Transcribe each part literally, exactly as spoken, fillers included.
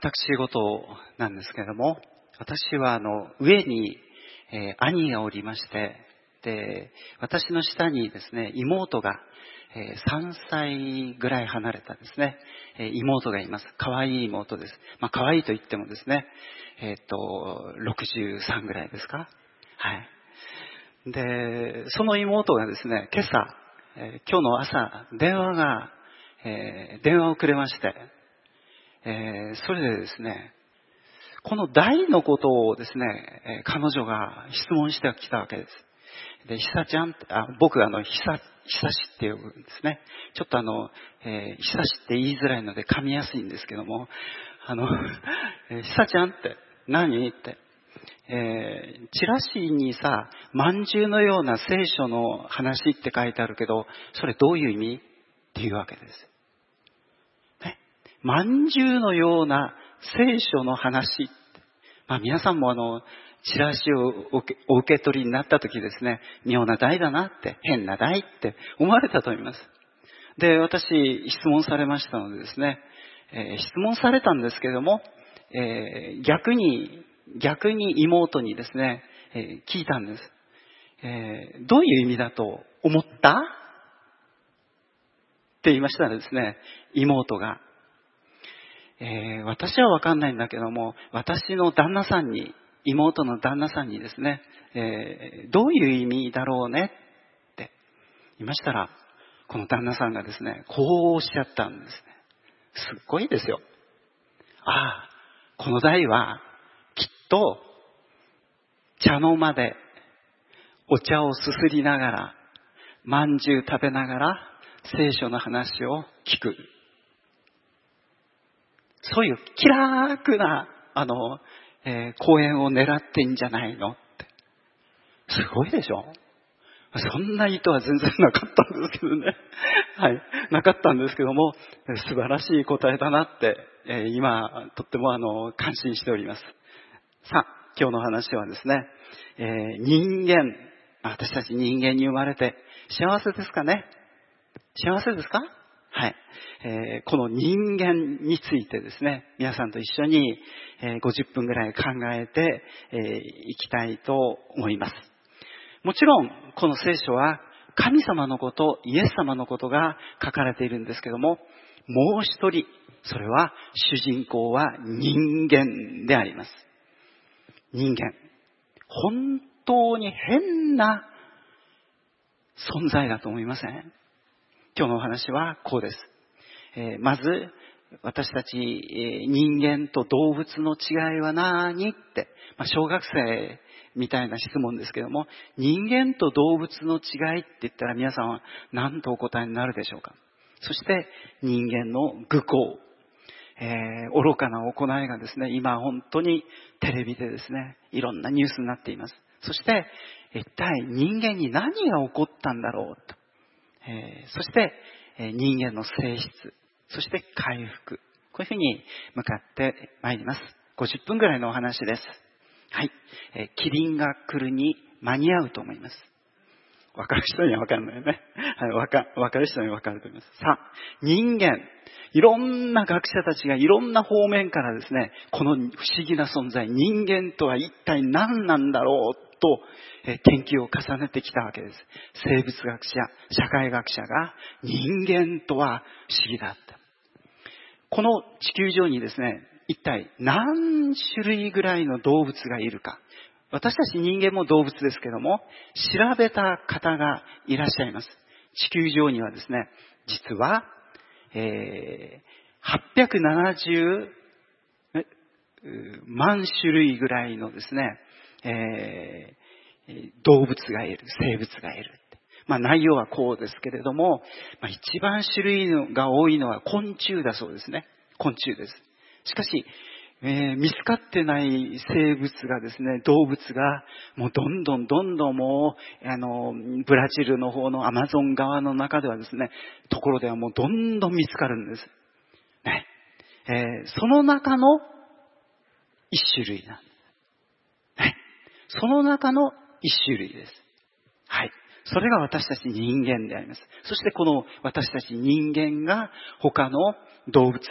私事なんですけれども、私はあの上に、えー、兄がおりまして、で私の下にですね妹が、えー、さんさいぐらい離れたですね、えー、妹がいます。可愛い妹です。まあ可愛いと言ってもですね、えっとろくじゅうさんぐらいですか。はい。でその妹がですね、今朝、えー、今日の朝電話が、えー、電話をくれまして、えー、それでですね、この大のことをですね、えー、彼女が質問してきたわけです。で、ひさちゃん、あ、僕があの、ひさ、ひさしって呼ぶんですね。ちょっとあの、えー、ひさしって言いづらいので噛みやすいんですけども、あの、えー、ひさちゃんって何って、えー、チラシにさ、まんじゅうのような聖書の話って書いてあるけど、それどういう意味っていうわけです。ね、まんじゅうのような聖書の話。まあ皆さんもあの、チラシをお受け取りになった時ですね、妙な題だなって、変な題って思われたと思います。で、私、質問されましたのでですね、えー、質問されたんですけども、えー、逆に、逆に妹にですね、えー、聞いたんです。えー、どういう意味だと思ったって言いましたらですね、妹が、えー、私はわかんないんだけども、私の旦那さんに、妹の旦那さんにですね、えー、どういう意味だろうねって言いましたら、この旦那さんがですね、こうおっしゃったんですね。すっごいですよ。ああ、この題はきっと茶の間でお茶をすすりながら、まんじゅう食べながら聖書の話を聞く。そういう気楽な、あの、えー、講演を狙ってんじゃないのって。すごいでしょ？そんな意図は全然なかったんですけどね。はい。なかったんですけども、素晴らしい答えだなって、えー、今、とってもあの、感心しております。さあ、今日の話はですね、えー、人間、私たち人間に生まれて幸せですかね？幸せですか？はい、えー、この人間についてですね、皆さんと一緒に、えー、ごじゅっぷんぐらい考えてい、えー、きたいと思います。もちろんこの聖書は神様のこと、イエス様のことが書かれているんですけども、もう一人、それは主人公は人間であります。人間、本当に変な存在だと思いません？今日のお話はこうです。えー、まず、私たち、えー、人間と動物の違いは何って、まあ、小学生みたいな質問ですけども、人間と動物の違いって言ったら皆さんは何とお答えになるでしょうか？そして人間の愚行、えー、愚かな行いがですね、今本当にテレビでですね、いろんなニュースになっています。そして、一体人間に何が起こったんだろうと。えー、そして、えー、人間の性質、そして回復。こういうふうに向かってまいります。ごじゅっぷんぐらいのお話です。はい。えー、キリンが来るに間に合うと思います。わかる人にはわかるのよね。はい、わか、わかる人にはわかると思います。さあ、人間。いろんな学者たちがいろんな方面からですね、この不思議な存在、人間とは一体何なんだろうと、え研究を重ねてきたわけです。生物学者、社会学者が人間とは不思議だった。この地球上にですね、一体何種類ぐらいの動物がいるか。私たち人間も動物ですけども、調べた方がいらっしゃいます。地球上にはですね、実は、えー、はっぴゃくななじゅうまん種類ぐらいのですね、えー、動物がいる、生物がいる。まあ内容はこうですけれども、まあ、一番種類が多いのは昆虫だそうですね。昆虫です。しかし、えー、見つかってない生物がですね、動物がもうどんどんどんどんもう、あの、ブラジルの方のアマゾン川の中ではですね、ところではもうどんどん見つかるんです。ね。えー、その中の一種類なんです。ね。その中の一種類です。はい。それが私たち人間であります。そしてこの私たち人間が他の動物、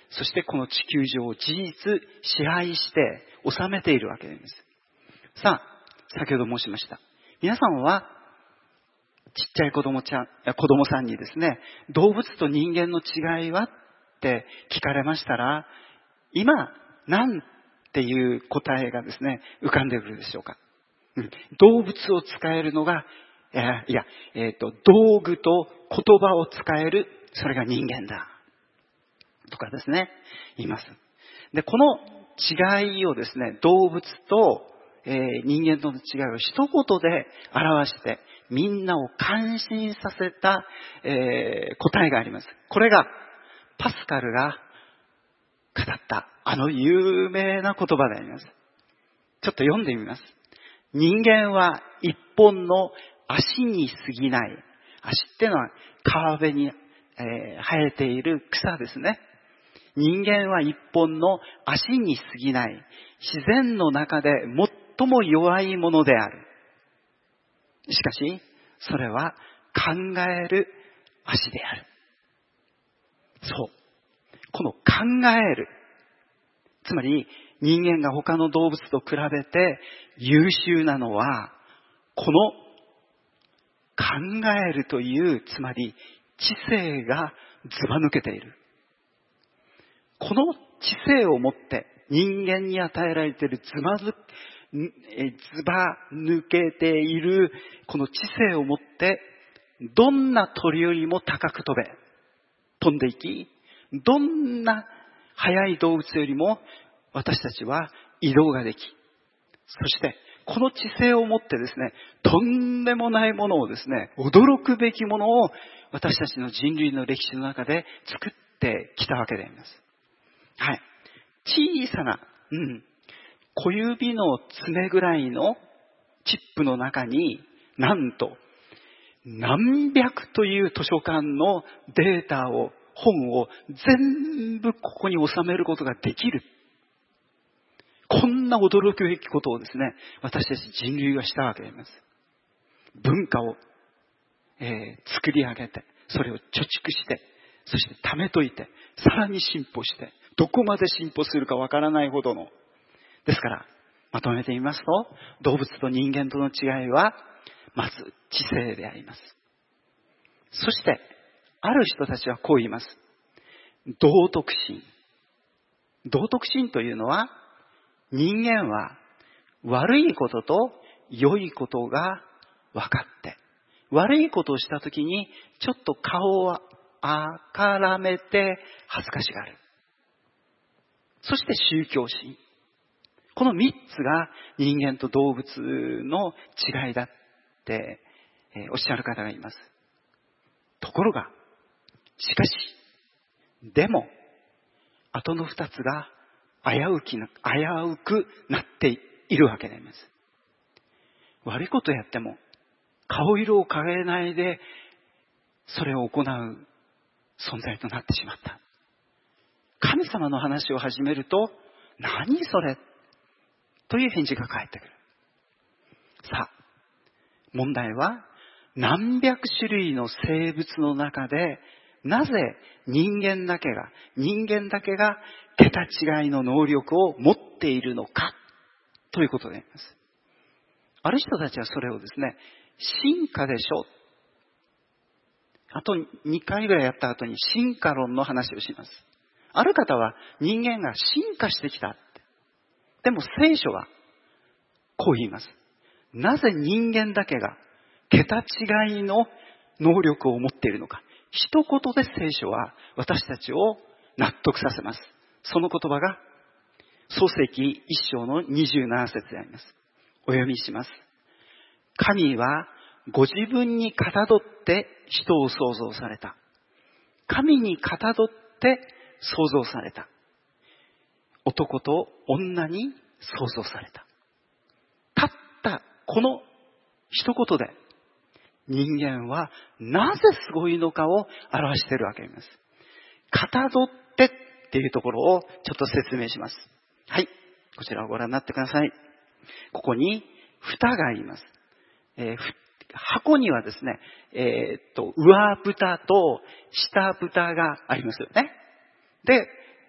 そしてこの地球上を事実支配して治めているわけです。さあ、先ほど申しました。皆さんはちっちゃい子供ちゃん、子供さんにですね、動物と人間の違いはって聞かれましたら、今、なんていう答えがですね、浮かんでくるでしょうか。うん、動物を使えるのが、えー、いや、えっと、道具と言葉を使える、それが人間だ。とかですね、言います。で、この違いをですね、動物と、えー、人間との違いを一言で表して、みんなを感心させた、えー、答えがあります。これが、パスカルが語ったあの有名な言葉であります。ちょっと読んでみます。人間は一本の足に過ぎない。足ってのは川辺に、えー、生えている草ですね。人間は一本の足に過ぎない。自然の中で最も弱いものである。しかし、それは考える足である。そう。この考える。つまり、人間が他の動物と比べて優秀なのは、この考えるという、つまり知性がずば抜けている。この知性をもって人間に与えられているずばず、ずば抜けているこの知性をもって、どんな鳥よりも高く飛べ、飛んでいき、どんな速い動物よりも私たちは移動ができ、そしてこの知性をもってですね、とんでもないものをですね、驚くべきものを私たちの人類の歴史の中で作ってきたわけであります。はい。小さな、うん、小指の爪ぐらいのチップの中に、なんと何百という図書館のデータを、本を全部ここに収めることができる。こんな驚くべきことをですね、私たち人類はしたわけであります。文化を、えー、作り上げて、それを貯蓄して、そして貯めといて、さらに進歩して、どこまで進歩するかわからないほどの。ですから、まとめてみますと、動物と人間との違いは、まず知性であります。そして、ある人たちはこう言います。道徳心。道徳心というのは、人間は悪いことと良いことが分かって、悪いことをしたときにちょっと顔をあからめて恥ずかしがる。そして宗教心。この三つが人間と動物の違いだっておっしゃる方がいます。ところが、しかし、でも、後の二つが危うきな、危うくなっているわけであります。悪いことをやっても、顔色を変えないで、それを行う存在となってしまった。神様の話を始めると、何それという返事が返ってくる。さあ、問題は、何百種類の生物の中で、なぜ人間だけが、人間だけが桁違いの能力を持っているのか、ということであります。ある人たちはそれをですね、進化でしょ。あとにかいぐらいやった後に進化論の話をします。ある方は人間が進化してきた。でも聖書はこう言います。なぜ人間だけが桁違いの能力を持っているのか。一言で聖書は私たちを納得させます。その言葉が創世記一章のにじゅうなな節であります。お読みします。神はご自分にかたどって人を創造された。神にかたどって創造された。男と女に創造された。たったこの一言で人間はなぜすごいのかを表しているわけです。かたどってっていうところをちょっと説明します。はい。こちらをご覧になってください。ここに蓋があります。えー、箱にはですね、えー、っと、上蓋と下蓋がありますよね。で、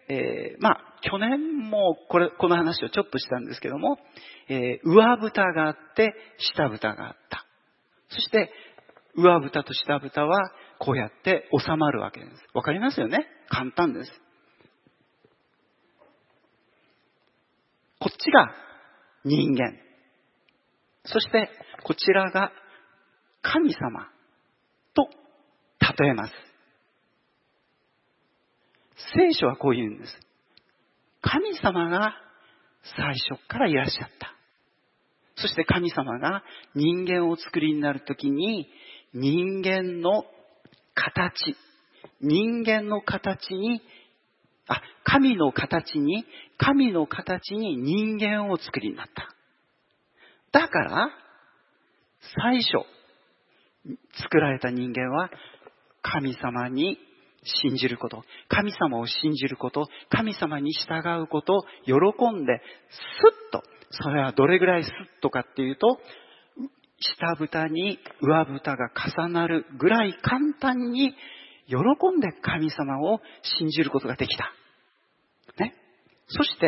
えー、まあ、去年もこれ、この話をちょっとしたんですけども、えー、上蓋があって、下蓋があった。そして、上蓋と下蓋はこうやって収まるわけです。わかりますよね？簡単です。こっちが人間。そして、こちらが神様と例えます。聖書はこう言うんです。神様が最初からいらっしゃった。そして神様が人間を作りになるときに、人間の形、人間の形に、あ、神の形に、神の形に人間を作りになった。だから、最初、作られた人間は神様に信じること、神様を信じること、神様に従うことを喜んで、スッと、それはどれぐらいスッとかっていうと、下蓋に上蓋が重なるぐらい簡単に喜んで神様を信じることができた。ね。そして、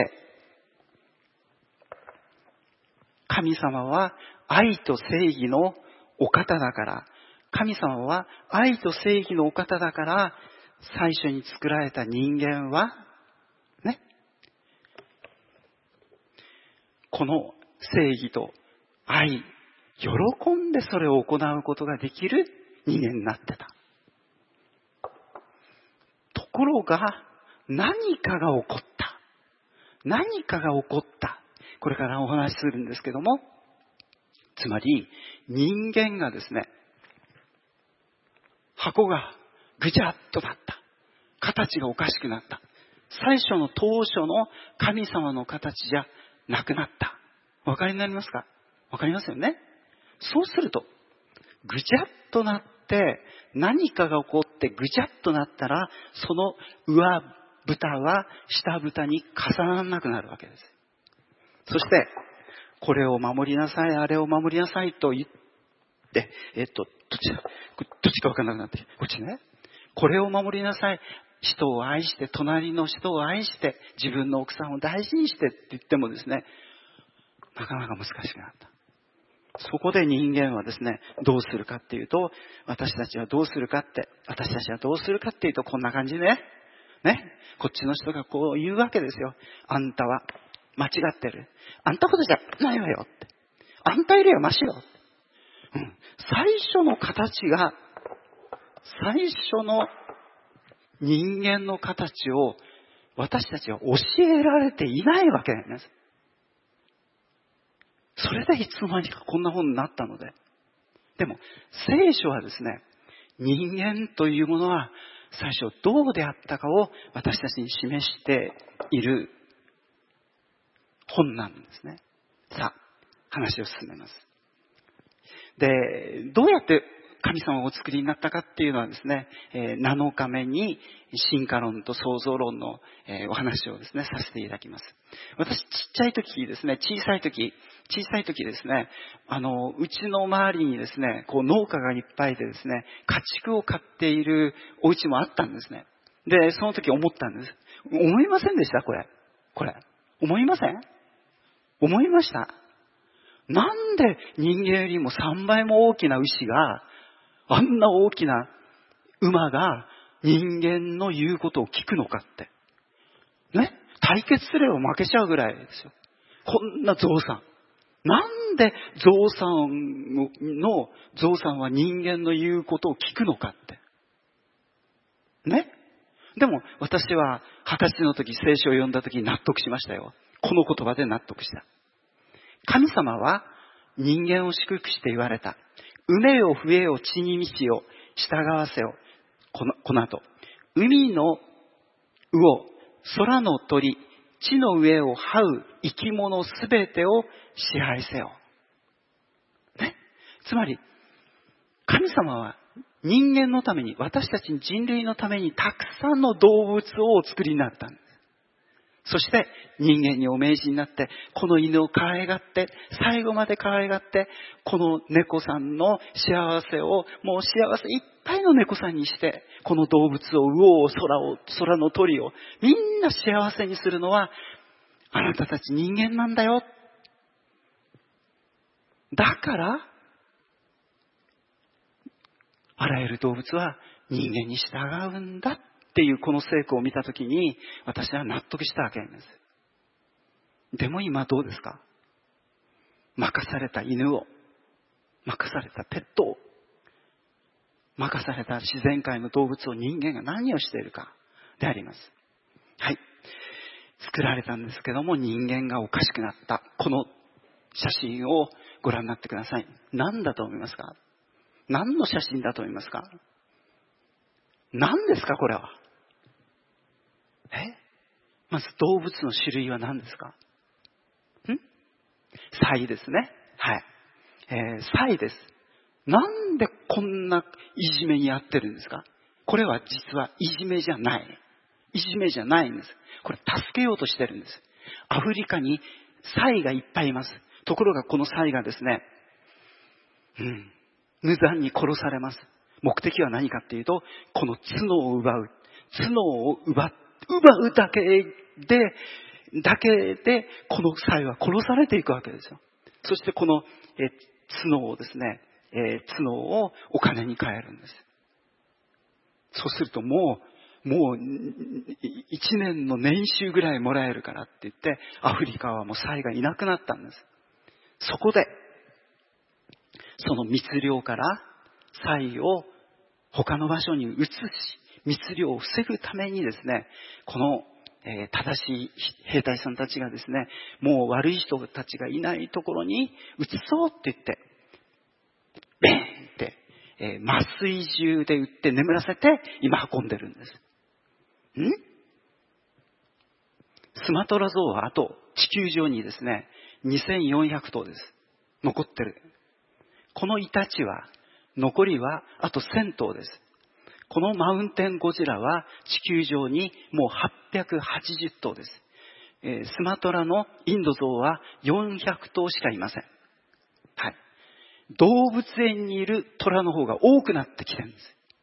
神様は愛と正義のお方だから、神様は愛と正義のお方だから、最初に作られた人間は、ね、この正義と愛、喜んでそれを行うことができる人間になってた。ところが、何かが起こった。何かが起こった。これからお話しするんですけども、つまり、人間がですね、箱がぐちゃっとなった。形がおかしくなった。最初の当初の神様の形じゃなくなった。お分かりになりますか？わかりますよね？そうすると、ぐちゃっとなって、何かが起こってぐちゃっとなったら、その上蓋は下蓋に重ならなくなるわけです。そして、これを守りなさい、あれを守りなさいと言って、えっと、どっちだ、どっちかわからなくなって、こっちね。これを守りなさい。人を愛して、隣の人を愛して、自分の奥さんを大事にしてって言ってもですね、なかなか難しくなった。そこで人間はですね、どうするかっていうと、私たちはどうするかって、私たちはどうするかっていうと、こんな感じね。ね。こっちの人がこう言うわけですよ。あんたは間違ってる。あんたほどじゃないわよって。あんたよりはマシよ。うん。最初の形が、最初の人間の形を私たちは教えられていないわけなんです。それでいつの間にかこんな本になったので。でも、聖書はですね、人間というものは最初どうであったかを私たちに示している本なんですね。さあ、話を進めます。で、どうやって神様をお作りになったかっていうのはですね、えー、なのかめに進化論と創造論の、えー、お話をですね、させていただきます。私、ちっちゃい時ですね、小さい時、小さい時ですね、あの、うちの周りにですね、こう農家がいっぱいでですね、家畜を飼っているお家もあったんですね。で、その時思ったんです。思いませんでしたこれ。これ。思いません？思いました。なんで人間よりもさんばいも大きな牛が、あんな大きな馬が人間の言うことを聞くのかって。ね？対決すれば負けちゃうぐらいですよ。こんなゾウさん。なんでゾウさんの、ゾウさんは人間の言うことを聞くのかって。ね？でも私は二十歳の時聖書を読んだ時に納得しましたよ。この言葉で納得した。神様は人間を祝福して言われた。埋めよ増えよ地に満ちよ従わせよ。この、この後。海の魚、空の鳥、地の上を這う生き物すべてを支配せよ。ね。つまり、神様は人間のために、私たち人類のためにたくさんの動物をお作りになったんです。 そして人間にお命じになって、この犬を可愛がって、最後まで可愛がって、この猫さんの幸せを、もう幸せいっぱいの猫さんにして、この動物を、魚を、空を、空の鳥を、みんな幸せにするのは、あなたたち人間なんだよ。だから、あらゆる動物は人間に従うんだっていうこの聖句を見たときに、私は納得したわけです。でも今どうですか？任された犬を、任されたペットを、任された自然界の動物を人間が何をしているかであります。はい。作られたんですけども、人間がおかしくなった。この写真をご覧になってください。何だと思いますか？何の写真だと思いますか？何ですかこれは？え？まず動物の種類は何ですか？ん？サイですね。はい。えー、サイです。なんでこんないじめにあってるんですか？これは実はいじめじゃない。いじめじゃないんです。これ助けようとしてるんです。アフリカにサイがいっぱいいます。ところがこのサイがですね、うん、無残に殺されます。目的は何かっていうと、この角を奪う。角を奪う、奪うだけで、だけで、このサイは殺されていくわけですよ。そしてこのえ角をですね、えー、角をお金に換えるんです。そうするともう、もう一年の年収ぐらいもらえるからって言って、アフリカはもうサイがいなくなったんです。そこで、その密漁からサイを他の場所に移し、密漁を防ぐためにですね、この、えー、正しい兵隊さんたちがですね、もう悪い人たちがいないところに移そうって言って、ベーンって、えー、麻酔銃で撃って眠らせて今運んでるんです。ん？スマトラゾウはあと地球上にですね、にせんよんひゃくとうです。残ってる。このイタチは、残りはあとせんとうです。このマウンテンゴジラは地球上にもうはっぴゃくはちじゅっとうです。えー、スマトラのインドゾウはよんひゃくとうしかいません。はい。動物園にいる虎の方が多くなってきてるんです。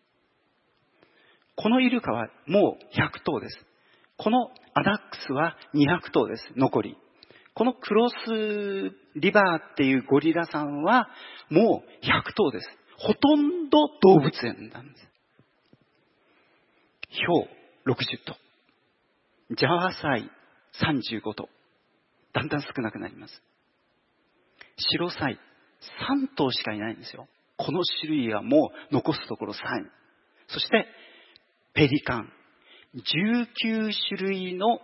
このイルカはもうひゃくとうです。このアダックスはにひゃくとうです。残り。このクロスリバーっていうゴリラさんはもうひゃくとうです。ほとんど動物園なんです。ヒョウろくじゅっとう。ジャワサイさんじゅうごとう。だんだん少なくなります。白サイさんとうしかいないんですよ。この種類はもう残すところさん。そしてペリカン。じゅうきゅうしゅるいの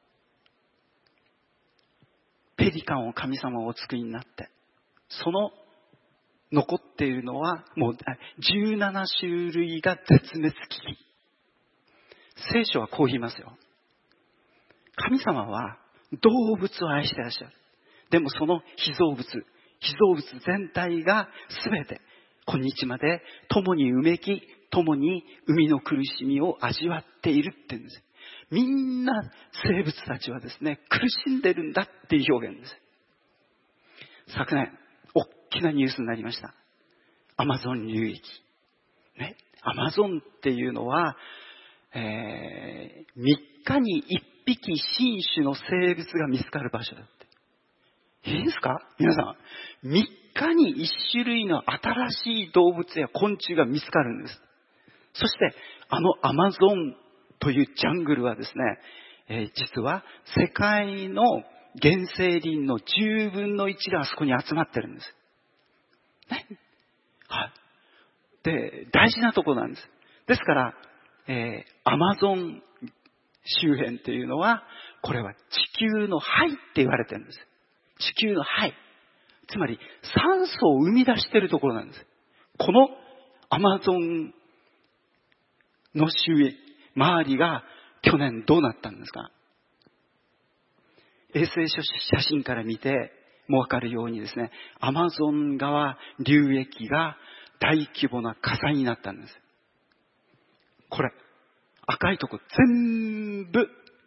ペリカンを神様をお作りになって、その残っているのはもうじゅうななしゅるいが絶滅危機。聖書はこう言いますよ。神様は動物を愛していらっしゃる。でもその被造物、被造物全体が全て今日まで共にうめき、共に海の苦しみを味わっているって言うんです。みんな生物たちはですね、苦しんでるんだっていう表現です。昨年、大きなニュースになりました。アマゾン流域。ね。アマゾンっていうのは、えー、みっかにいっぴき新種の生物が見つかる場所だって。いいですか皆さん。みっかにいっしゅるいの新しい動物や昆虫が見つかるんです。そして、あのアマゾンというジャングルはですね、えー、実は世界の原生林のじゅうぶんのいちがあそこに集まってるんです。ね。はい。で、大事なところなんです。ですから、えー、アマゾン周辺っていうのは、これは地球の肺って言われてるんです。地球の肺。つまり酸素を生み出しているところなんです。このアマゾンの周囲、周りが去年どうなったんですか？衛星写真から見てもわかるようにですね、アマゾン川流域が大規模な火災になったんです。これ、赤いとこ全部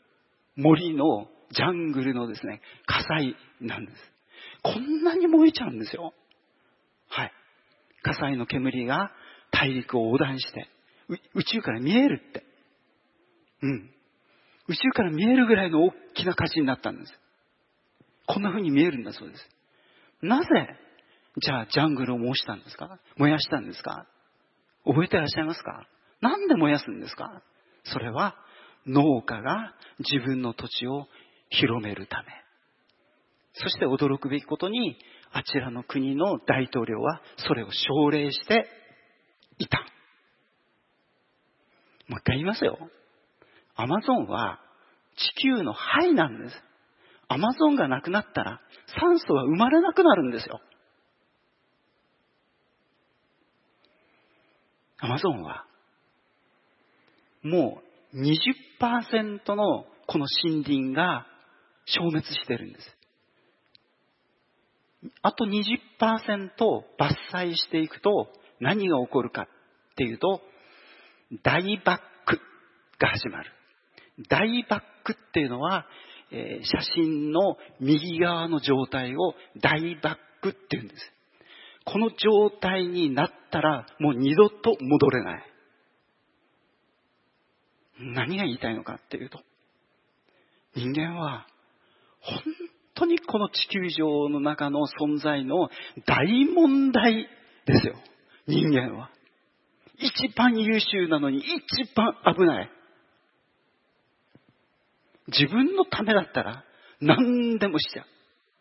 森のジャングルのですね、火災なんです。こんなに燃えちゃうんですよ。はい。火災の煙が大陸を横断して、宇宙から見えるって。うん。宇宙から見えるぐらいの大きな火事になったんです。こんな風に見えるんだそうです。なぜ、じゃあジャングルを燃したんですか？燃やしたんですか？覚えてらっしゃいますか？なんで燃やすんですか？それは農家が自分の土地を広めるため。そして驚くべきことに、あちらの国の大統領はそれを奨励していた。もう一回言いますよ。アマゾンは地球の肺なんです。アマゾンがなくなったら酸素が生まれなくなるんですよ。アマゾンはもう にじゅっパーセント のこの森林が消滅してるんです。あと にじゅっパーセント 伐採していくと何が起こるかっていうと、大バックが始まる。大バックっていうのは、えー、写真の右側の状態を大バックっていうんです。この状態になったらもう二度と戻れない。何が言いたいのかっていうと、人間は本当にこの地球上の中の存在の大問題ですよ。人間は一番優秀なのに一番危ない。自分のためだったら何でもしちゃう。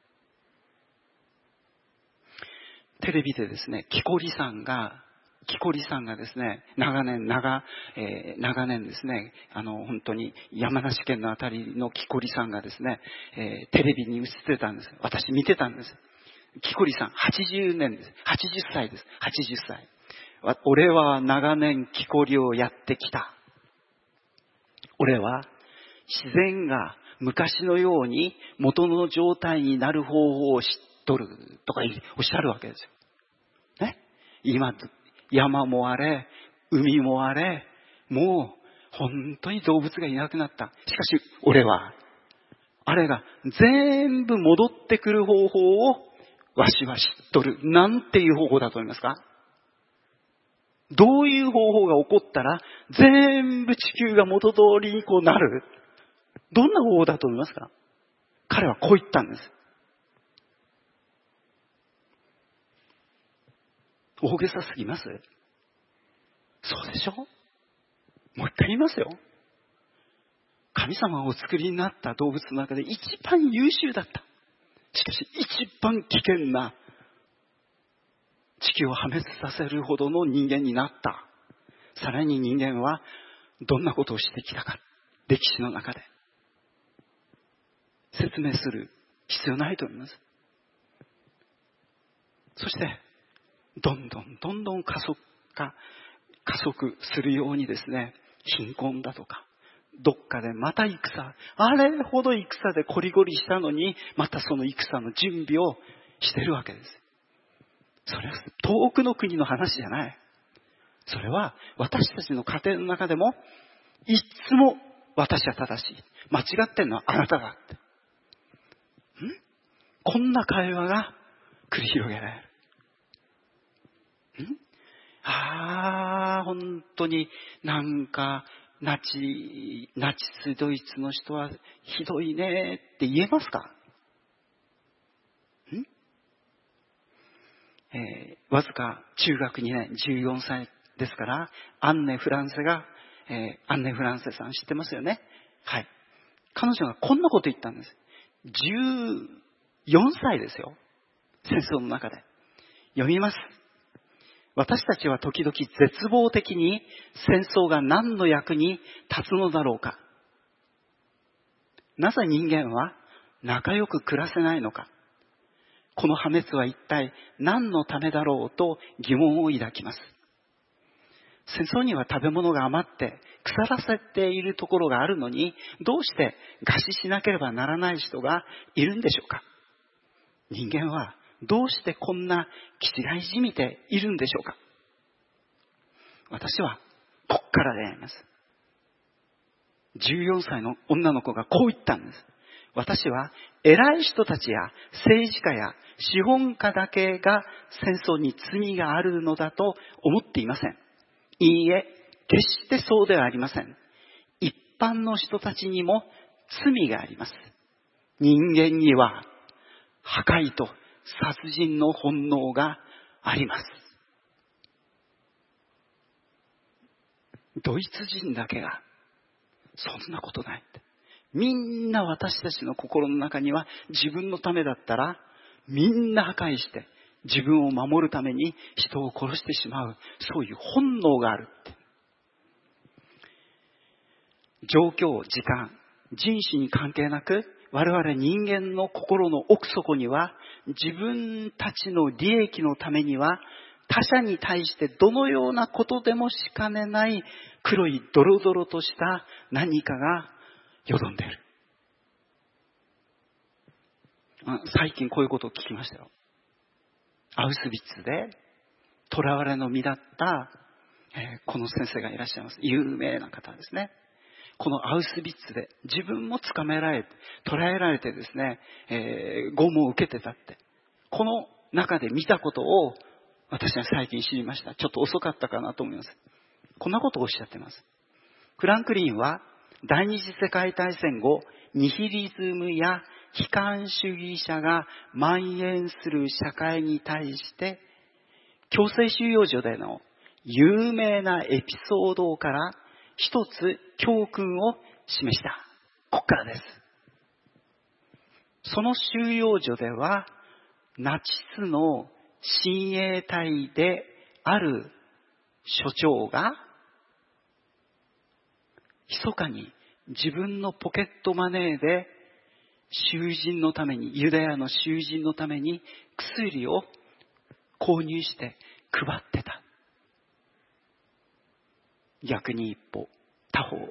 テレビでですね、木こりさんが木こりさんがですね、長年、長、えー、長年ですね、あの、本当に山梨県のあたりの木こりさんがですね、えー、テレビに映ってたんです。私見てたんです。木こりさん、はちじゅうねんです。はちじゅっさいです。はちじゅっさい。俺は長年木こりをやってきた。俺は自然が昔のように元の状態になる方法を知っとるとかおっしゃるわけですよ。ね。今、山もあれ、海もあれ、もう本当に動物がいなくなった。しかし俺は、あれが全部戻ってくる方法をわしは知っとる。なんていう方法だと思いますか？どういう方法が起こったら全部地球が元通りにこうなる？どんな方法だと思いますか？彼はこう言ったんです。大げさすぎます？そうでしょ？もう一回言いますよ。神様をお作りになった動物の中で一番優秀だった。しかし一番危険な、地球を破滅させるほどの人間になった。さらに人間はどんなことをしてきたか、歴史の中で説明する必要ないと思います。そしてどんどんどんどん加速化加速するようにですね、貧困だとかどっかでまた戦、あれほど戦でコリゴリしたのにまたその戦の準備をしてるわけです。それは遠くの国の話じゃない。それは私たちの家庭の中でもいつも私は正しい、間違ってんのはあなただって、んこんな会話が繰り広げられる。んああ、本当になんかナチナチスドイツの人はひどいねって言えますか？ん、えー、わずか中学にねん、じゅうよんさいですから、アンネ・フランセが、えー、アンネ・フランセさん知ってますよね。はい。彼女がこんなこと言ったんです。じゅうよんさいですよ。戦争の中で。読みます。私たちは時々絶望的に戦争が何の役に立つのだろうか。なぜ人間は仲良く暮らせないのか。この破滅は一体何のためだろうと疑問を抱きます。戦争には食べ物が余って腐らせているところがあるのに、どうして餓死しなければならない人がいるんでしょうか。人間はどうしてこんな気違いじみているんでしょうか。私はこっからであります。 じゅうよんさいの女の子がこう言ったんです。私は偉い人たちや政治家や資本家だけが戦争に罪があるのだと思っていません。いいえ、決してそうではありません。一般の人たちにも罪があります。人間には破壊と殺人の本能があります。ドイツ人だけがそんなことないって。みんな私たちの心の中には自分のためだったらみんな破壊して自分を守るために人を殺してしまう、そういう本能があるって。状況、時間、人種に関係なく我々人間の心の奥底には自分たちの利益のためには他者に対してどのようなことでもしかねない黒いドロドロとした何かがよどんでいる。最近こういうことを聞きましたよ。アウスビッツで囚われの身だった、えー、この先生がいらっしゃいます。有名な方ですね。このアウスビッツで自分も捕まえられて、捕らえられてですね、えー、拷問を受けてたって。この中で見たことを私は最近知りました。ちょっと遅かったかなと思います。こんなことをおっしゃってます。フランクリンは第二次世界大戦後、ニヒリズムや悲観主義者が蔓延する社会に対して強制収容所での有名なエピソードから一つ教訓を示した。ここからです。その収容所ではナチスの親衛隊である所長が密かに自分のポケットマネーで囚人のために、ユダヤの囚人のために薬を購入して配ってた。逆に一方、他方、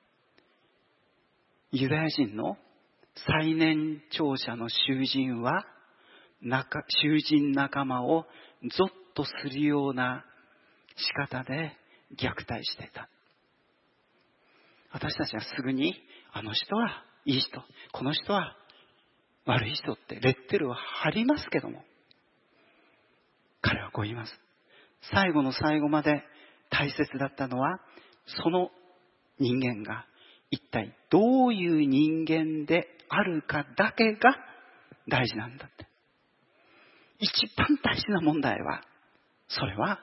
ユダヤ人の最年長者の囚人は囚人仲間をゾッとするような仕方で虐待していた。私たちはすぐにあの人はいい人、この人は悪い人ってレッテルを貼りますけども、彼はこう言います。最後の最後まで大切だったのはその人間が一体どういう人間であるかだけが大事なんだって。一番大事な問題は、それは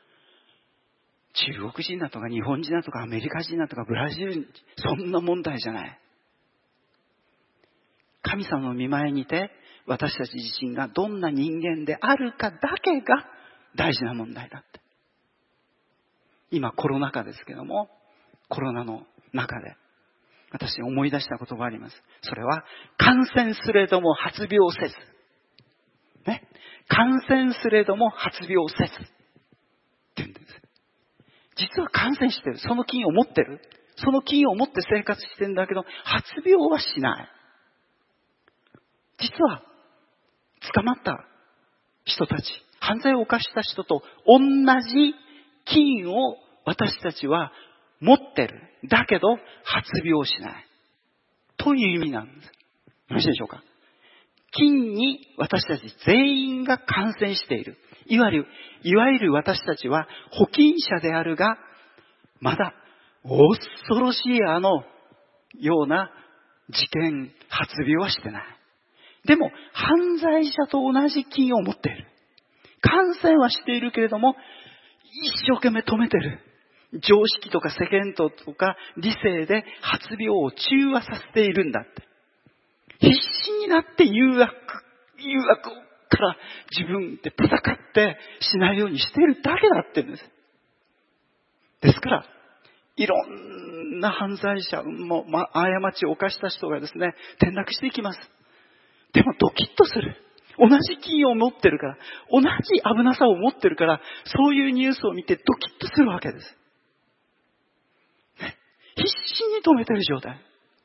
中国人だとか日本人だとかアメリカ人だとかブラジル人、そんな問題じゃない。神様の御前にて私たち自身がどんな人間であるかだけが大事な問題だって。今コロナ禍ですけども、コロナの中で私思い出した言葉があります。それは感染すれども発病せず、ね、感染すれども発病せずって言うんです。実は感染してる、その菌を持ってる、その菌を持って生活してるんだけど発病はしない。実は捕まった人たち、犯罪を犯した人と同じ菌を私たちは持ってる。だけど発病しない。という意味なんです。よろしいでしょうか。菌に私たち全員が感染している。いわゆる、いわゆる私たちは保菌者であるが、まだ恐ろしいあのような事件、発病はしてない。でも犯罪者と同じ菌を持っている。感染はしているけれども一生懸命止めてる。常識とか世間とか理性で発病を中和させているんだって。必死になって誘惑、誘惑から自分で戦ってしないようにしているだけだって言うんです。ですから、いろんな犯罪者も、ま、過ちを犯した人がですね、転落していきます。でもドキッとする。同じ菌を持ってるから、同じ危なさを持ってるから、そういうニュースを見てドキッとするわけです。ね、必死に止めてる状態。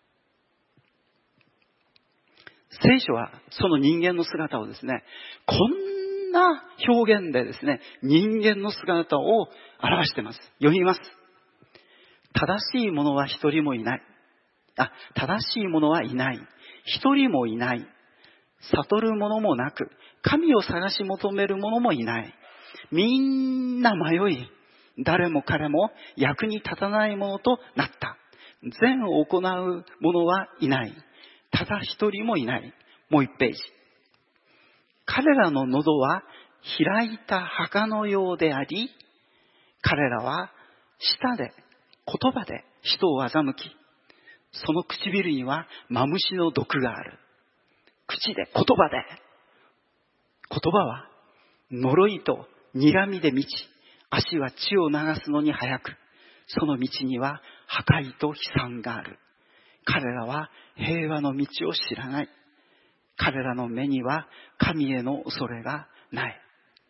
聖書はその人間の姿をですね、こんな表現でですね、人間の姿を表しています。読みます。正しい者は一人もいない。 あ、正しい者はいない。一人もいない。悟る者もなく、神を探し求める者もいない。みんな迷い、誰も彼も役に立たないものとなった。善を行う者はいない。ただ一人もいない。もう一ページ。彼らの喉は開いた墓のようであり、彼らは舌で、言葉で人を欺き、その唇にはマムシの毒がある。口で、言葉で。言葉は呪いと睨みで満ち、足は血を流すのに早く、その道には破壊と悲惨がある。彼らは平和の道を知らない。彼らの目には神への恐れがない。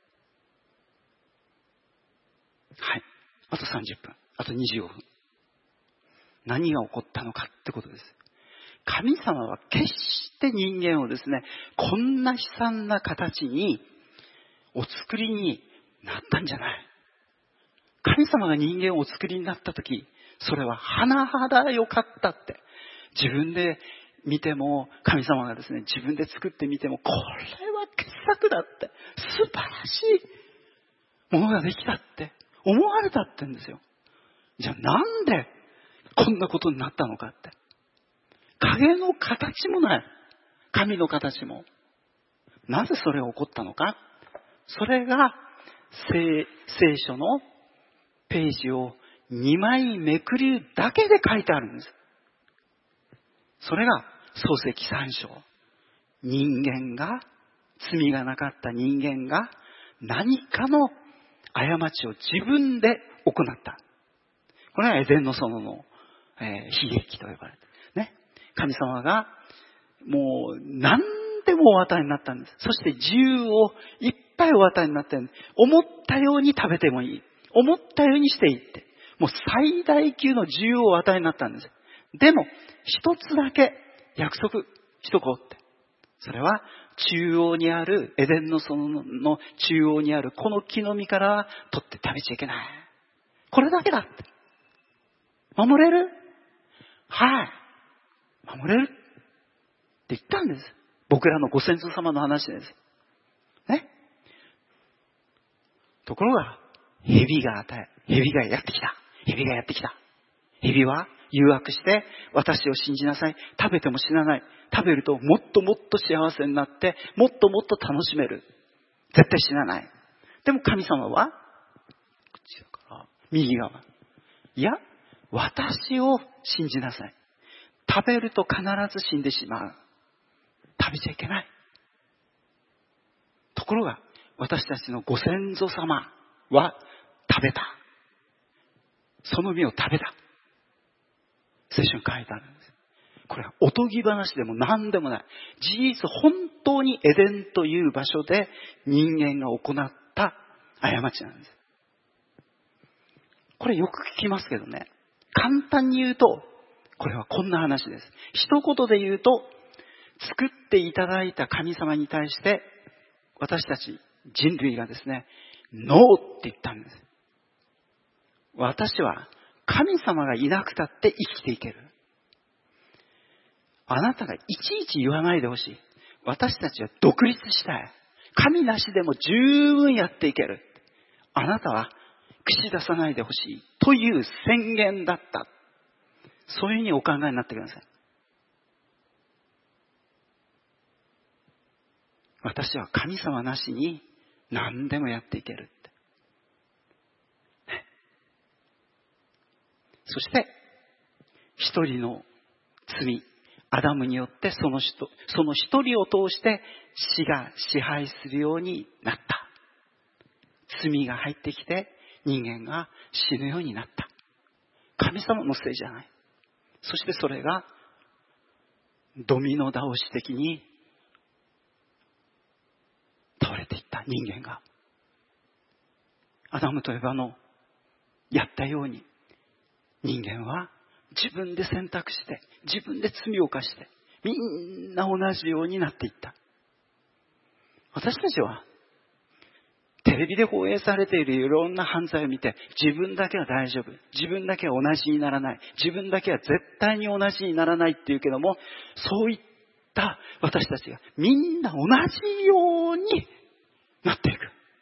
はい。あとさんじゅっぷん。あとにじゅうごふん。何が起こったのかってことです。神様は決して人間をですね、こんな悲惨な形にお作りになったんじゃない。神様が人間をお作りになったとき、それは甚だ良かったって。自分で見ても、神様がですね、自分で作ってみても、これは傑作だって。素晴らしいものができたって思われたって言うんですよ。じゃあなんでこんなことになったのかって。影の形もない。神の形も。なぜそれが起こったのか。それが聖、聖書のページをにまいめくるだけで書いてあるんです。それが創世記さん章。人間が、罪がなかった人間が何かの過ちを自分で行った。これはエデンの園の、えー、悲劇と呼ばれてね。神様がもう何でもお与えになったんです。そして自由をいっぱいお与えになってるんです。思ったように食べてもいい。思ったようにしていって。もう最大級の自由をお与えになったんです。でも一つだけ約束しとこうって。それは中央にあるエデンの園の中央にあるこの木の実から取って食べちゃいけない。これだけだって。守れる？はい。守れるって言ったんです。僕らのご先祖様の話です。ね。ところが、蛇が与え、蛇がやってきた。蛇がやってきた。蛇は誘惑して、私を信じなさい。食べても死なない。食べるともっともっと幸せになって、もっともっと楽しめる。絶対死なない。でも神様は、こっちだから、右側。いや、私を信じなさい。食べると必ず死んでしまう。食べちゃいけない。ところが、私たちのご先祖様は食べた。その実を食べた。聖書に書いてあるんです。これはおとぎ話でも何でもない。事実、本当にエデンという場所で人間が行った過ちなんです。これよく聞きますけどね。簡単に言うと、これはこんな話です。一言で言うと、作っていただいた神様に対して、私たち人類がですね、ノーって言ったんです。私は神様がいなくたって生きていける。あなたがいちいち言わないでほしい。私たちは独立したい。神なしでも十分やっていける。あなたは口出さないでほしい。という宣言だった。そういうふうにお考えになってください。私は神様なしに何でもやっていけるって。そして、一人の罪、アダムによってその人、その一人を通して死が支配するようになった。罪が入ってきて人間が死ぬようになった。神様のせいじゃない。そしてそれがドミノ倒し的に倒れていった人間が。アダムとエバのやったように人間は自分で選択して自分で罪を犯してみんな同じようになっていった。私たちは手テレビで放映されているいろんな犯罪を見て、自分だけは大丈夫。自分だけは同じにならない。自分だけは絶対に同じにならないっていうけども、そういった私たちがみんな同じようになっていく。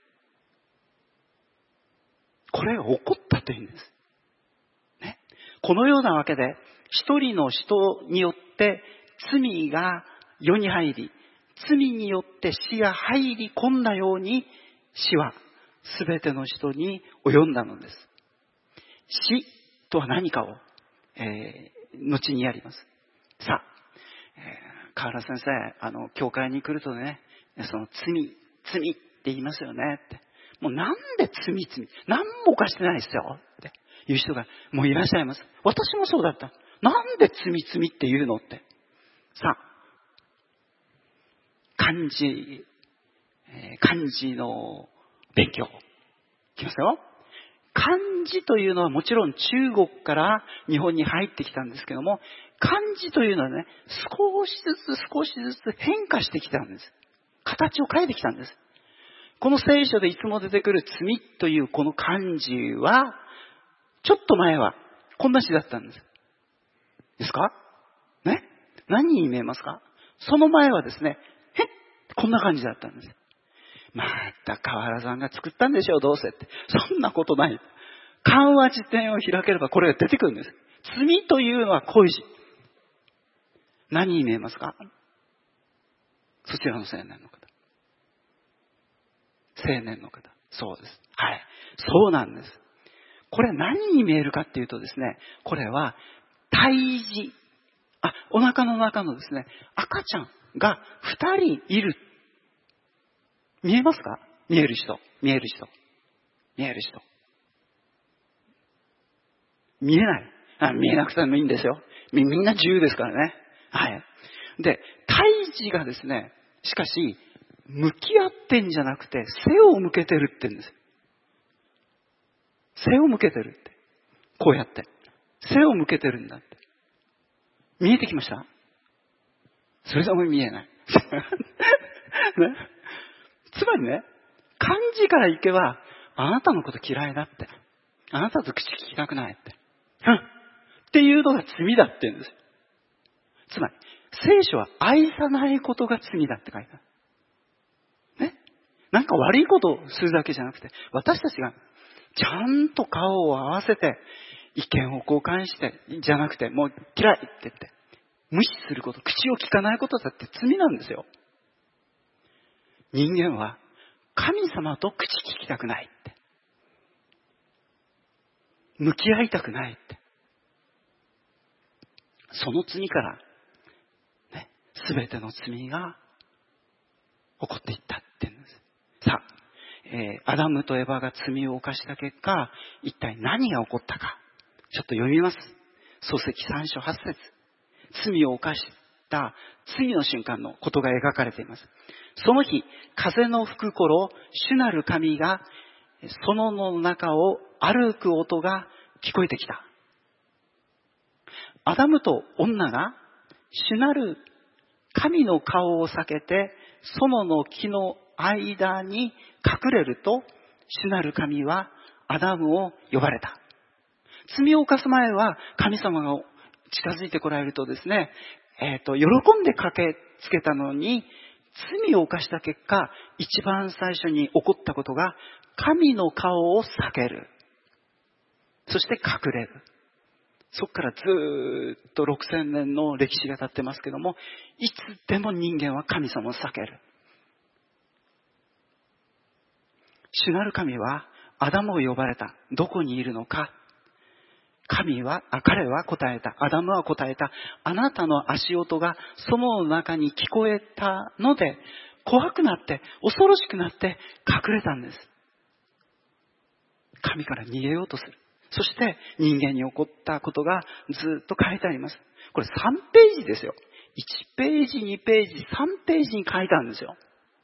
これが起こったというんです。ね。このようなわけで、一人の人によって罪が世に入り、罪によって死が入り込んだように、死はすべての人に及んだのです。死とは何かを、えー、後にやります。さあ、えー、河原先生、あの、教会に来るとね、その罪、罪って言いますよねって。もうなんで罪、罪、何も犯してないですよっていう人がもういらっしゃいます。私もそうだった。なんで罪、罪って言うのって。さあ、漢字、えー、漢字の勉強。いきますよ。漢字というのはもちろん中国から日本に入ってきたんですけども、漢字というのはね、少しずつ少しずつ変化してきたんです。形を変えてきたんです。この聖書でいつも出てくる罪というこの漢字は、ちょっと前はこんな字だったんです。ですか？ね？何に見えますか？その前はですね、へっこんな感じだったんです。また河原さんが作ったんでしょう、どうせって。そんなことない。漢和辞典を開ければこれが出てくるんです。罪というのはこういう字。何に見えますか？そちらの青年の方。青年の方。そうです。はい。そうなんです。これ何に見えるかっていうとですね、これは胎児。あ、お腹の中のですね、赤ちゃんが二人いる。見えますか？見える人。見える人。見える人。見えない。あ、見えなくてもいいんですよ。み、みんな自由ですからね。はい。で、胎児がですね、しかし、向き合ってんじゃなくて、背を向けてるって言うんです。背を向けてるって。こうやって。背を向けてるんだって。見えてきました？それでも見えない。ね、つまりね、漢字からいけば、あなたのこと嫌いだって。あなたと口聞きたくないって。うん。っていうのが罪だって言うんですよ。つまり、聖書は愛さないことが罪だって書いてある。ね。なんか悪いことをするだけじゃなくて、私たちがちゃんと顔を合わせて、意見を交換して、じゃなくて、もう嫌いって言って、無視すること、口を聞かないことだって罪なんですよ。人間は神様と口聞きたくないって。向き合いたくないって。その罪から、ね、すべての罪が起こっていったって言うんです。さあ、えー、アダムとエバが罪を犯した結果、一体何が起こったか。ちょっと読みます。創世記さん章はち節。罪を犯した次の瞬間のことが描かれています。その日、風の吹く頃、主なる神が園の中を歩く音が聞こえてきた。アダムと女が主なる神の顔を避けて園の木の間に隠れると、主なる神はアダムを呼ばれた。罪を犯す前は神様が近づいてこられるとですね、えっと、喜んで駆けつけたのに、罪を犯した結果、一番最初に起こったことが、神の顔を避ける。そして隠れる。そこからずーっとろくせんねんの歴史が経ってますけども、いつでも人間は神様を避ける。主なる神はアダムを呼ばれた。どこにいるのか。神は、あ、彼は答えた。アダムは答えた。あなたの足音が園の中に聞こえたので、怖くなって、恐ろしくなって隠れたんです。神から逃げようとする。そして人間に起こったことがずっと書いてあります。これさんページですよ。いちページ、にページ、さんページに書いたんですよ。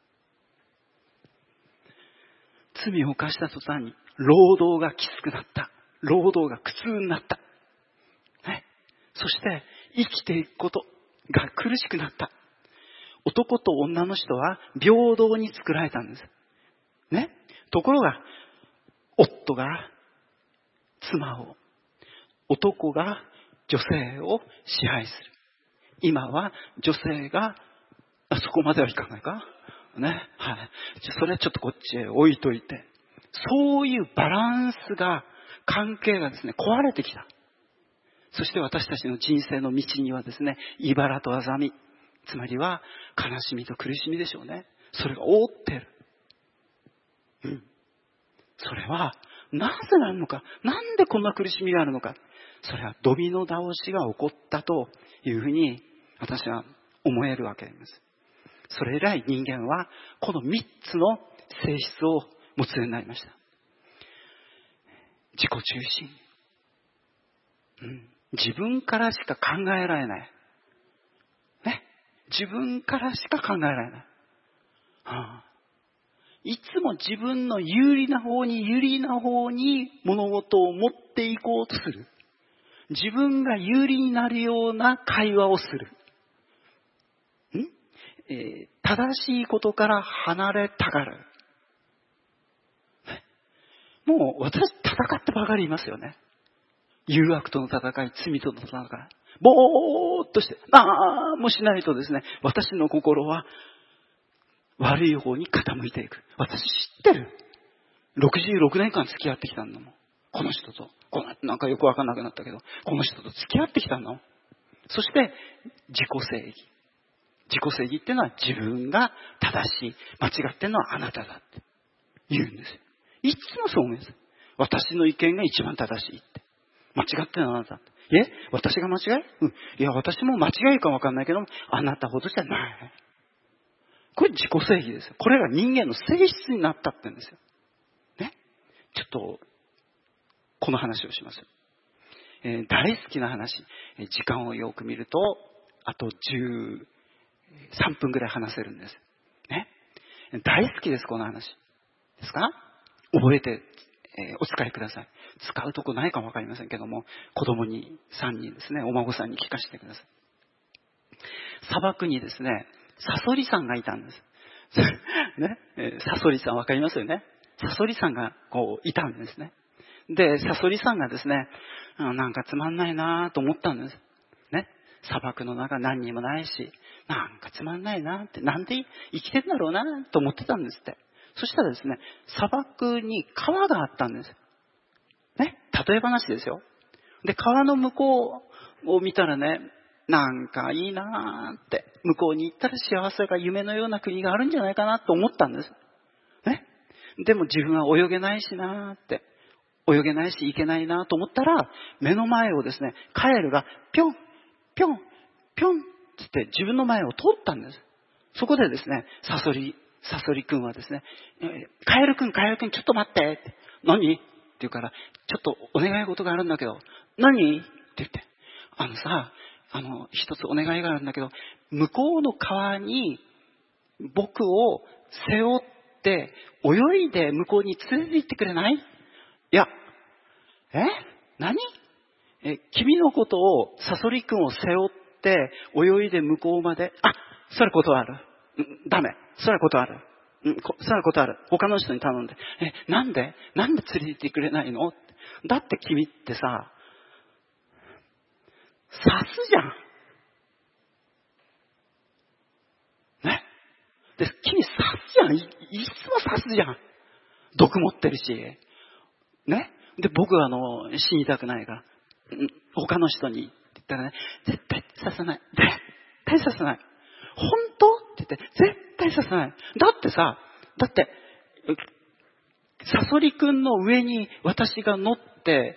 罪を犯した途端に労働がきつくなった。労働が苦痛になった。ね、そして生きていくことが苦しくなった。男と女の人は平等に作られたんです。ね、 ところが、夫が妻を、男が女性を支配する。今は女性が、あ、そこまではいかないかね。はい。それはちょっとこっちへ置いといて。そういうバランスが、関係がですね、壊れてきた。そして私たちの人生の道にはですね、茨とあざみ、つまりは悲しみと苦しみでしょうね。それが覆ってる。うん。それは、なぜなのか、なんでこんな苦しみがあるのか。それはドミノ倒しが起こったというふうに私は思えるわけです。それ以来人間はこのみっつの性質を持つようになりました。自己中心。うん、自分からしか考えられない。ね。自分からしか考えられない。はあ、いつも自分の有利な方に有利な方に物事を持っていこうとする。自分が有利になるような会話をする。ん、えー、正しいことから離れたがる。もう私戦ってばかりいますよね。誘惑との戦い、罪との戦い。ぼーっとして、何もしないとですね、私の心は悪い方に傾いていく。私知ってる。ろくじゅうろくねんかん付き合ってきたんだもん。この人と。このなんかよくわかんなくなったけど、この人と付き合ってきたの。そして、自己正義。自己正義っていうのは自分が正しい。間違ってるのはあなただって言うんですよ。いつもそう思うんです。私の意見が一番正しいって。間違ってるのはあなた。え私が間違い、うん、いや、私も間違いかわかんないけども、あなたほどじゃない。これ自己正義ですよ。これが人間の性質になったって言うんですよ。ね。ちょっと、この話をします。えー、大好きな話。時間をよく見ると、あとじゅうさんぷんぐらい話せるんです。ね。大好きです、この話。ですか？覚えて、えー、お使いください。使うとこないかもわかりませんけども、子供にさんにんですね、お孫さんに聞かせてください。砂漠にですね、サソリさんがいたんです。ね、えー、サソリさんわかりますよね。サソリさんがこういたんですね。で、サソリさんがですね、なんかつまんないなと思ったんです。ね。砂漠の中何にもないし、なんかつまんないなって、なんで生きてるんだろうなと思ってたんですって。そしたらですね、砂漠に川があったんです。ね。例え話ですよ。で、川の向こうを見たらね、なんかいいなーって、向こうに行ったら幸せが夢のような国があるんじゃないかなと思ったんです。ね。でも自分は泳げないしなーって、泳げないし行けないなと思ったら、目の前をですね、カエルがぴょん、ぴょん、ぴょんって自分の前を通ったんです。そこでですね、サソリ、サソリ君はですね、カエル君、カエル君ちょっと待ってって。何って言うから、ちょっとお願い事があるんだけど、何って言って、あのさ、あの、一つお願いがあるんだけど、向こうの川に僕を背負って泳いで向こうに連れて行ってくれない？いや、え何え、君のことを、サソリ君を背負って泳いで向こうまで、あ、それ断る。うん、ダメ。それ断る。うん、それ断る。他の人に頼んで。え、なんでなんで連れて行ってくれないの？だって君ってさ、刺すじゃん。ね。で、君刺すじゃん。い、いつも刺すじゃん。毒持ってるし。ね。で、僕はあの、死にたくないから。他の人にって言ったらね、絶対刺さない。絶対刺さない。本当って言って、絶対刺さない。だってさ、だって、サソリ君の上に私が乗って、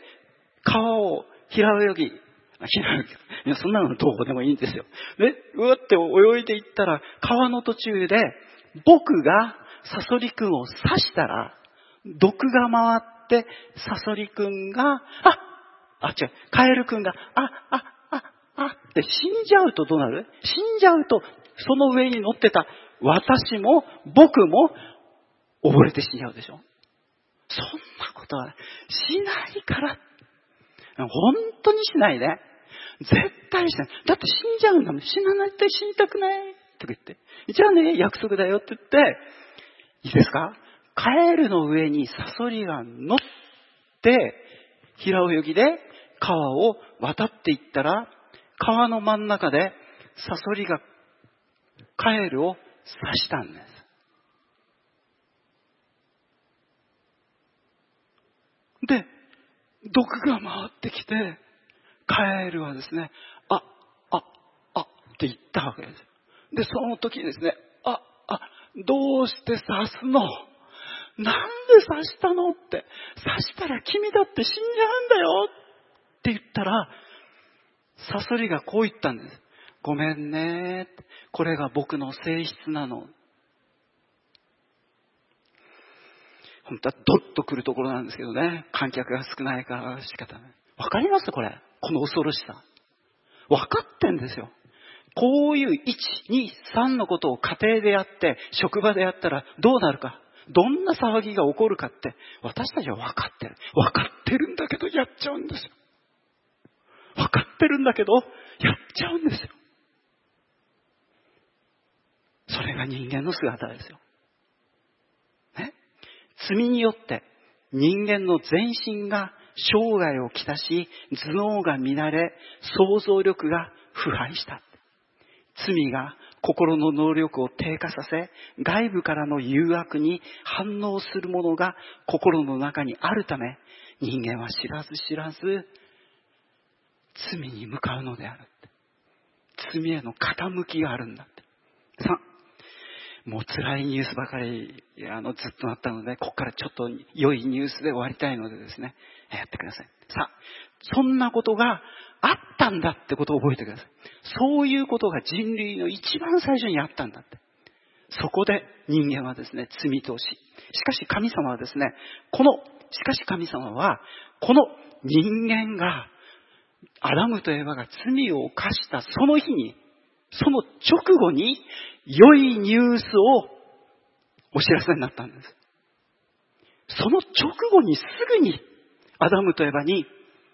川を平泳ぎ、平泳ぎ、そんなのどうでもいいんですよ。ね、うわって泳いでいったら、川の途中で、僕がサソリ君を刺したら、毒が回って、サソリ君が、ああ、違う、カエル君が、あ、あ、あ、あって死んじゃうとどうなる？死んじゃうと、その上に乗ってた私も僕も溺れて死んじゃうでしょ。そんなことはしないから。本当にしないで。絶対しない。だって死んじゃうんだもん。死なないと死にたくない。とか言って。じゃあね、約束だよって言って、いいですか？ カエルの上にサソリが乗って平泳ぎで川を渡っていったら、川の真ん中でサソリがカエルを刺したんです。で、毒が回ってきて、カエルはですね、あ、あ、あって言ったわけです。で、その時にですね、あ、あ、どうして刺すの？なんで刺したのって。刺したら君だって死んじゃうんだよって言ったら、サソリがこう言ったんです。ごめんね。これが僕の性質なの。本当はドッと来るところなんですけどね。観客が少ないから仕方ない。わかりますこれ。この恐ろしさ。わかってんですよ。こういういち、に、さんのことを家庭でやって、職場でやったらどうなるか。どんな騒ぎが起こるかって、私たちはわかってる。わかってるんだけどやっちゃうんですよ。わかってるんだけどやっちゃうんですよ。それが人間の姿ですよ。ね。罪によって人間の全身が生涯をきたし、頭脳が乱れ、想像力が腐敗した。罪が心の能力を低下させ、外部からの誘惑に反応するものが心の中にあるため、人間は知らず知らず罪に向かうのであるって。罪への傾きがあるんだって。さあ、もう辛いニュースばかりあのずっとあったので、ここからちょっと良いニュースで終わりたいのでですね、やってください。さあ、そんなことがあったんだってことを覚えてください。そういうことが人類の一番最初にあったんだって。そこで人間はですね、罪とし。しかし神様はですね、この、しかし神様は、この人間が、アダムとエバが罪を犯したその日に、その直後に、良いニュースをお知らせになったんです。その直後にすぐに、アダムとエバに、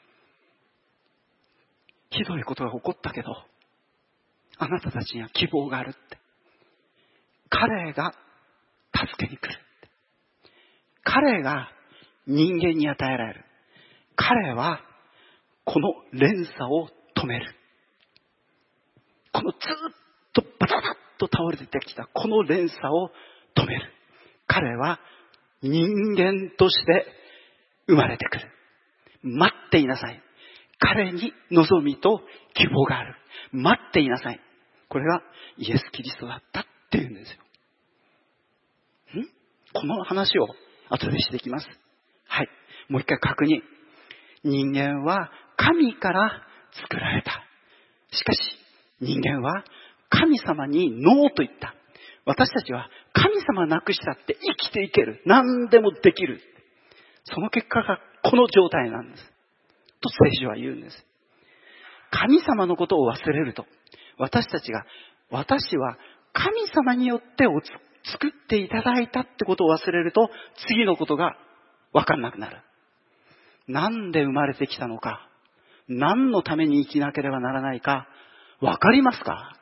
ひどいことが起こったけど、あなたたちには希望があるって。彼が助けに来るって。彼が人間に与えられる。彼はこの連鎖を止める。このずっとバタバタッと倒れてきたこの連鎖を止める。彼は人間として生まれてくる。待っていなさい。彼に望みと希望がある。待っていなさい。これがイエス・キリストだったっていうんですよ。ん？この話を後でしていきます。はい。もう一回確認。人間は神から作られた。しかし人間は神様にノーと言った。私たちは神様なくしたって生きていける。何でもできる。その結果がこの状態なんです。と聖書は言うんです。神様のことを忘れると、私たちが、私は神様によってを作っていただいたってことを忘れると、次のことが分かんなくなる。なんで生まれてきたのか、何のために生きなければならないか、分かりますか？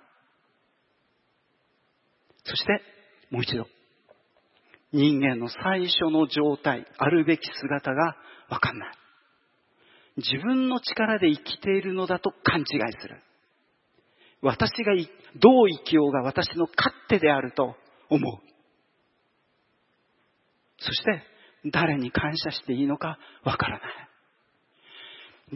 そして、もう一度。人間の最初の状態、あるべき姿が分かんない。自分の力で生きているのだと勘違いする。私がどう生きようが私の勝手であると思う。そして誰に感謝していいのかわからない。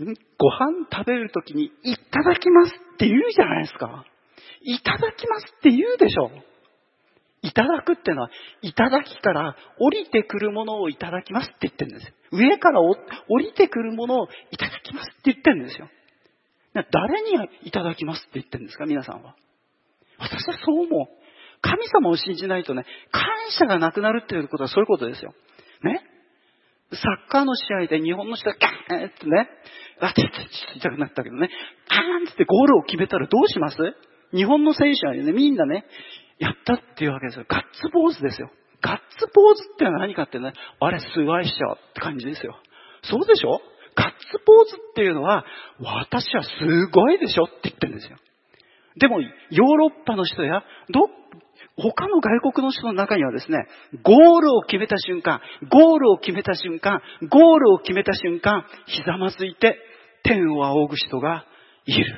ご飯食べるときにいただきますって言うじゃないですか。いただきますって言うでしょ。いただくってのは、いただきから降りてくるものをいただきますって言ってるんですよ。上から降りてくるものをいただきますって言ってるんですよ。誰にいただきますって言ってるんですか、皆さんは。私はそう思う。神様を信じないとね、感謝がなくなるっていうことはそういうことですよ。ね。サッカーの試合で日本の人がガーンってね、あ、ちょっと痛くなったけどね、ガーンってゴールを決めたらどうします？日本の選手はね、みんなね、やったっていうわけですよ。ガッツポーズですよ。ガッツポーズってのは何かってね、あれすごいっしょって感じですよ。そうでしょ？ガッツポーズっていうのは、私はすごいでしょって言ってるんですよ。でも、ヨーロッパの人や、ど、 他の外国の人の中にはですね、ゴールを決めた瞬間、ゴールを決めた瞬間、ゴールを決めた瞬間、ひざまずいて天を仰ぐ人がいる。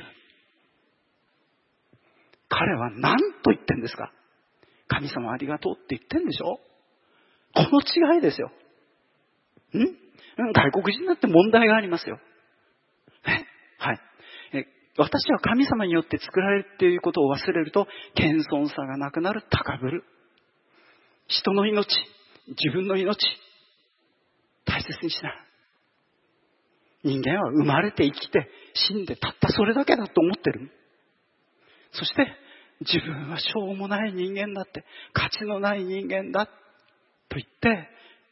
彼は何と言ってんですか？神様ありがとうって言ってんでしょ？この違いですよ。ん？外国人だって問題がありますよ。え？はい。え、私は神様によって作られるっていうことを忘れると、謙遜さがなくなる、高ぶる。人の命、自分の命、大切にしない。人間は生まれて生きて死んでたったそれだけだと思ってる。そして自分はしょうもない人間だって、価値のない人間だと言って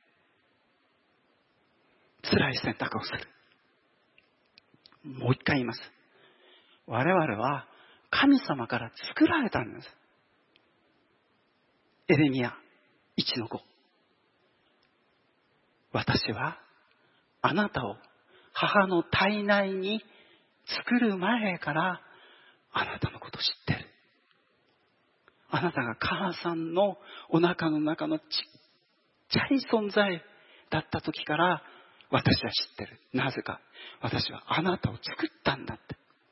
辛い選択をする。もう一回言います。我々は神様から作られたんです。エレミヤいちのご。私はあなたを母の体内に作る前からあなたのことを知ってる。あなたが母さんのお腹の中のちっちゃい存在だった時から私は知ってる。なぜか。私はあなたを作ったんだって。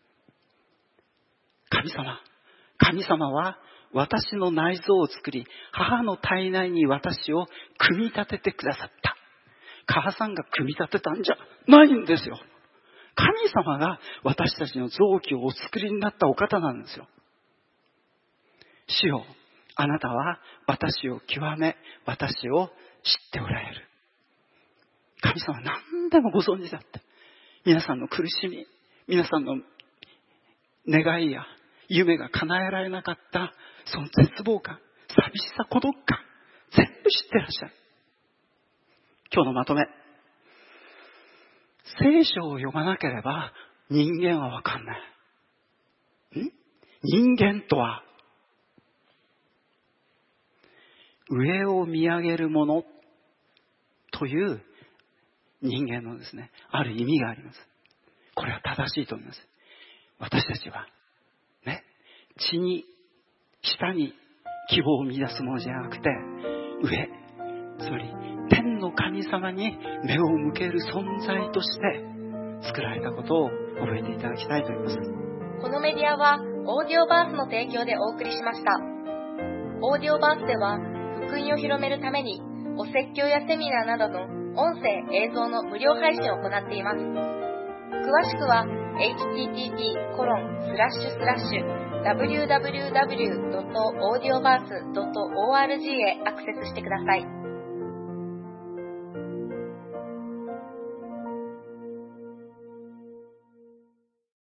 神様。神様は私の内臓を作り、母の体内に私を組み立ててくださった。母さんが組み立てたんじゃないんですよ。神様が私たちの臓器をお作りになったお方なんですよ。主よ、あなたは私を極め、私を知っておられる。神様は何でもご存知だって。皆さんの苦しみ、皆さんの願いや夢が叶えられなかったその絶望感、寂しさ、孤独感、全部知ってらっしゃる。今日のまとめ。聖書を読まなければ人間はわかんない。ん？人間とは上を見上げるものという人間のですね、ある意味があります。これは正しいと思います。私たちはね、地に下に希望を見出すものじゃなくて、上、つまり天の神様に目を向ける存在として作られたことを覚えていただきたいと思います。 このメディアはオーディオバースの提供でお送りしました。オーディオバースでは福音を広めるためにお説教やセミナーなどの音声映像の無料配信を行っています。詳しくは エイチティーティーピーコロンスラッシュスラッシュダブリューダブリューダブリュードットオーディオバースドットオーアールジー へアクセスしてください。